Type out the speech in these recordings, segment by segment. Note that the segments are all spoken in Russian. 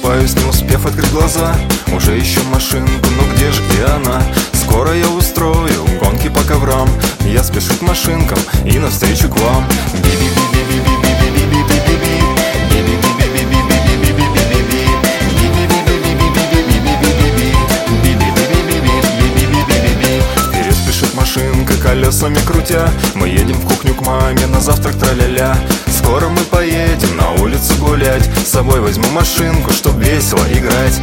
Просыпаюсь, не успев открыть глаза. Уже ищу машинку, но где же, где она? Скоро я устрою гонки по коврам. Я спешу к машинкам и навстречу к вам. Вперед спешит машинка, колесами крутя. Мы едем в кухню к маме на завтрак, тра-ля-ля. Скоро мы поедем на улицу гулять. С собой возьму машинку, чтоб весело играть.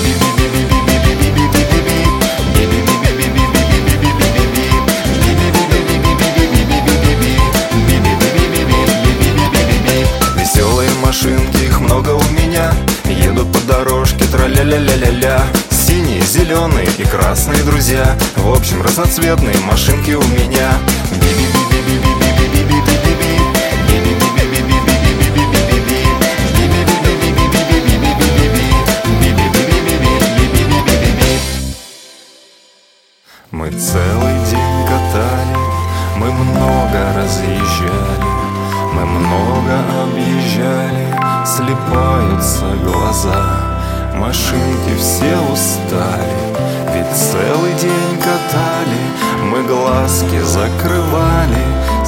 Веселые машинки, их много у меня. Едут по дорожке, тра-ля-ля-ля-ля-ля. Синие, зеленые и красные друзья. В общем, разноцветные машинки у меня. Мы целый день катали, мы много разъезжали, мы много объезжали, слипаются глаза. Машинки все устали, ведь целый день катали, мы глазки закрывали.